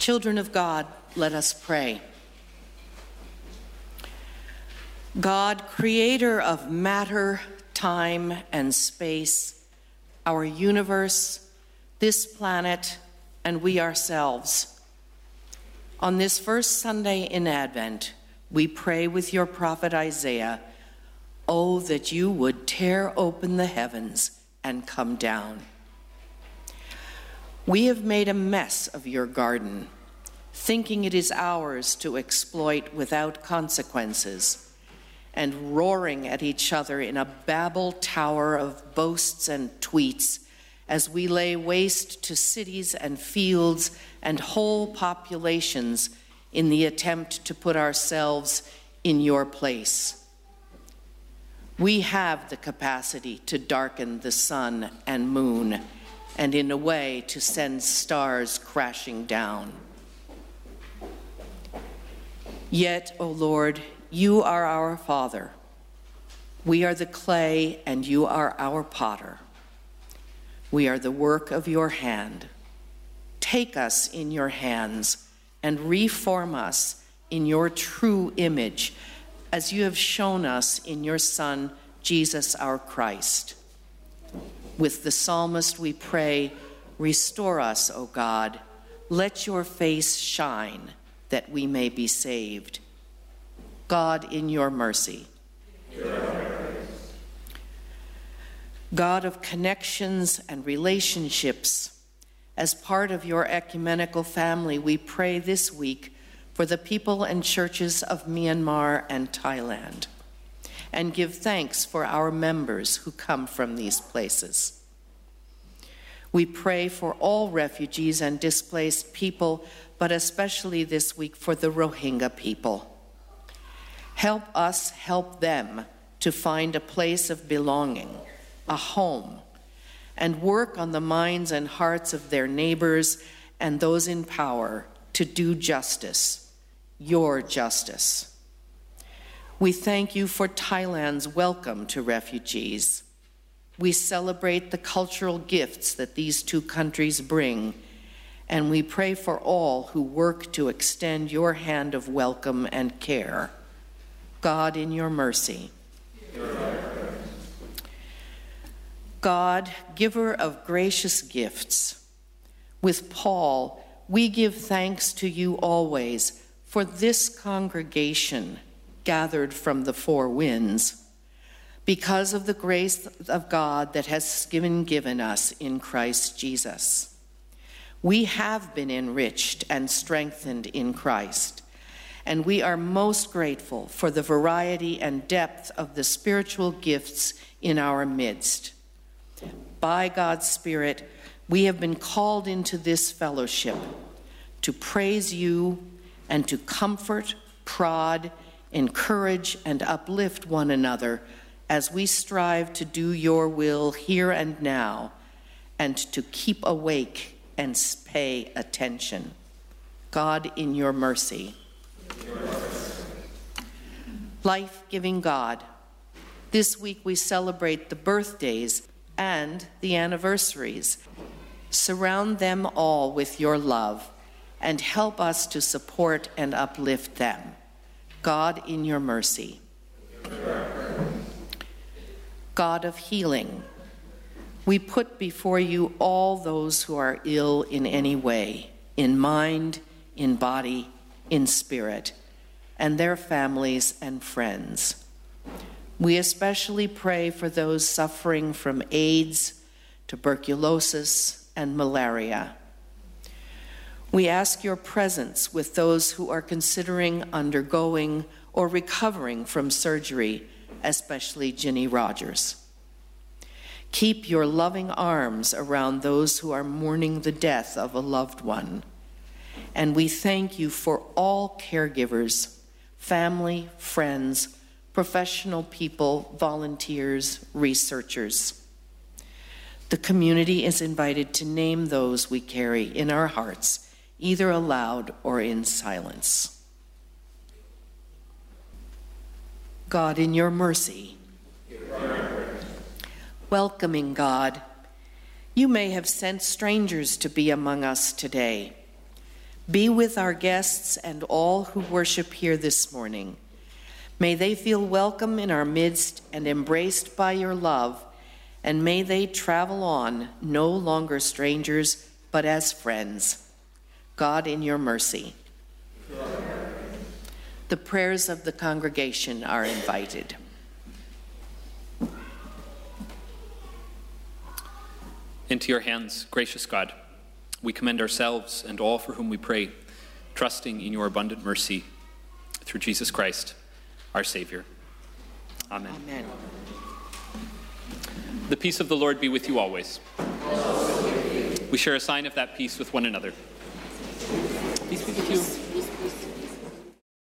Children of God, let us pray. God, creator of matter, time, and space, our universe, this planet, and we ourselves. On this first Sunday in Advent, we pray with your prophet Isaiah, "Oh, that you would tear open the heavens and come down." We have made a mess of your garden, thinking it is ours to exploit without consequences, and roaring at each other in a Babel tower of boasts and tweets as we lay waste to cities and fields and whole populations in the attempt to put ourselves in your place. We have the capacity to darken the sun and moon, and in a way to send stars crashing down. Yet, O Lord, you are our Father. We are the clay, and you are our potter. We are the work of your hand. Take us in your hands and reform us in your true image, as you have shown us in your Son, Jesus our Christ. With the psalmist we pray, "Restore us, O God. Let your face shine, that we may be saved." God, in your mercy. God of connections and relationships, as part of your ecumenical family, we pray this week for the people and churches of Myanmar and Thailand, and give thanks for our members who come from these places. We pray for all refugees and displaced people, but especially this week for the Rohingya people. Help us help them to find a place of belonging, a home, and work on the minds and hearts of their neighbors and those in power to do justice, your justice. We thank you for Thailand's welcome to refugees. We celebrate the cultural gifts that these two countries bring, and we pray for all who work to extend your hand of welcome and care. God, in your mercy. God, giver of gracious gifts, with Paul, we give thanks to you always for this congregation gathered from the four winds, because of the grace of God that has been given us in Christ Jesus. We have been enriched and strengthened in Christ, and we are most grateful for the variety and depth of the spiritual gifts in our midst. By God's Spirit, we have been called into this fellowship to praise you and to comfort, prod, encourage, and uplift one another as we strive to do your will here and now, and to keep awake and pay attention. God, in your mercy. Life-giving God, this week we celebrate the birthdays and the anniversaries. Surround them all with your love and help us to support and uplift them. God, in your mercy. God of healing, we put before you all those who are ill in any way, in mind, in body, in spirit, and their families and friends. We especially pray for those suffering from AIDS, tuberculosis, and malaria. We ask your presence with those who are considering undergoing or recovering from surgery, especially Ginny Rogers. Keep your loving arms around those who are mourning the death of a loved one. And we thank you for all caregivers, family, friends, professional people, volunteers, researchers. The community is invited to name those we carry in our hearts, either aloud or in silence. God, in your mercy. Welcoming God, you may have sent strangers to be among us today. Be with our guests and all who worship here this morning. May they feel welcome in our midst and embraced by your love, and may they travel on, no longer strangers, but as friends. God, in your mercy. The prayers of the congregation are invited. Into your hands, gracious God, we commend ourselves and all for whom we pray, trusting in your abundant mercy, through Jesus Christ, our Savior. Amen. Amen. The peace of the Lord be with you always. We share a sign of that peace with one another. Peace be with you.